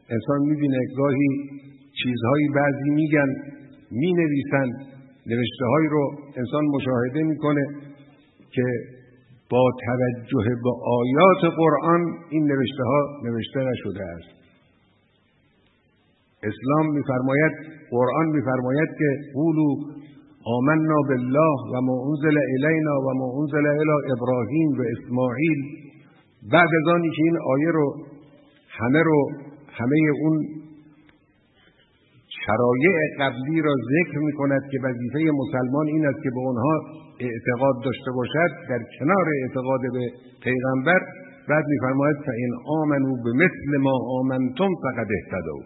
انسان میبینه گاهی چیزهایی بعضی میگن، مینویسن، نوشته‌هایی رو انسان مشاهده میکنه که با توجه به آیات قرآن این نوشته‌ها نوشته نشده است. اسلام میفرماید، قرآن میفرماید که قولوا آمنا بالله و ما انزل الینا و ما انزل الی ابراهیم و اسماعیل. بعد از آنی که این آیه رو همه اون شرایع قبلی را ذکر می‌کند که وظیفه مسلمان این است که به آنها اعتقاد داشته باشد در کنار اعتقاد به پیغمبر، بعد می‌فرماید فإن آمنوا بمثل ما آمنتم فقد اهتدوا.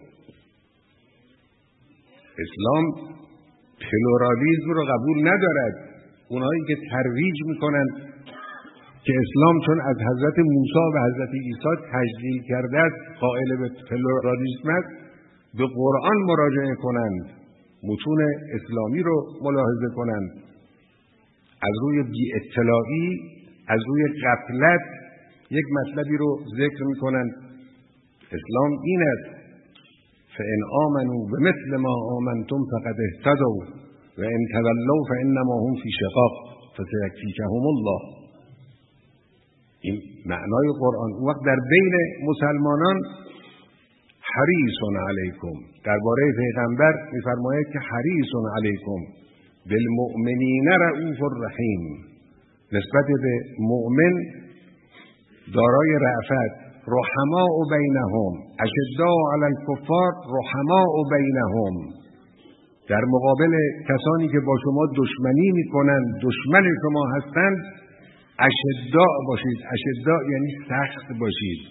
اسلام پلورالیسم رو قبول ندارد. اونایی که ترویج می‌کنند که اسلام چون از حضرت موسی و حضرت عیسی تجلیل کرده است قائل به پلورالیسم است، به قرآن مراجعه کنند، متون اسلامی رو ملاحظه کنند، از روی بی اطلاعی، از روی غفلت یک مطلبی رو ذکر میکنند. اسلام این است فإن آمنوا بمثل ما آمنتم فقد اهتدوا و ان تولوا فإنما هم فی شقاق فسیکفیکهم الله. این معنای قرآن. اون وقت در بین مسلمانان حریص علیکم، درباره پیغمبر میفرماید که حریص علیکم بالمؤمنین رؤوف الرحیم، نسبت به مؤمن دارای رأفت، رحماء بینهم، اشداء علی الکفار رحماء بینهم، در مقابل کسانی که با شما دشمنی میکنند، دشمن شما هستند، اشداء باشید. اشداء یعنی سخت باشید،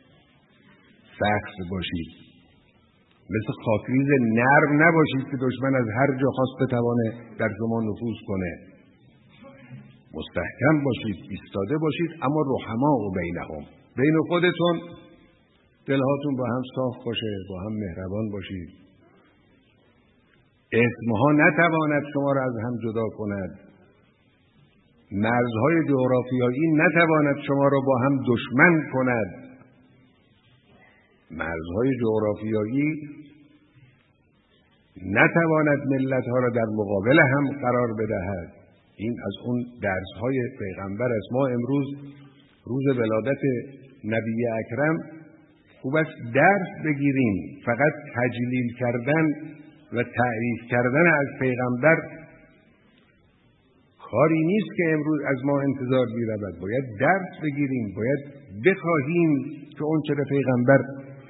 سخت باشید، مثل خاکریز نرم نباشید که دشمن از هر جا خواست بتوانه در شما نفوذ کنه. مستحکم باشید، ایستاده باشید، اما رحماء بینهم، بین خودتون دلهاتون با هم صاف باشه، با هم مهربان باشید. اسمها نتواند شما را از هم جدا کند، مرزهای جغرافیایی نتواند شما را با هم دشمن کند. مرزهای جغرافیایی نتواند ملت‌ها را در مقابل هم قرار بدهد. این از اون درس‌های پیغمبر است. ما امروز روز ولادت نبی اکرم خوب است درس بگیریم. فقط تجلیل کردن و تعریف کردن از پیغمبر کاری نیست که امروز از ما انتظار می‌رود. باید درس بگیریم، باید بخواهیم که اون چه پیغمبر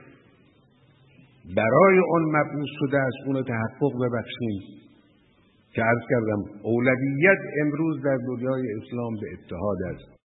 برای اون مبعوث شده است اون تحقق ببخشیم. که عرض کردم اولویت امروز در دنیای اسلام به اتحاد است.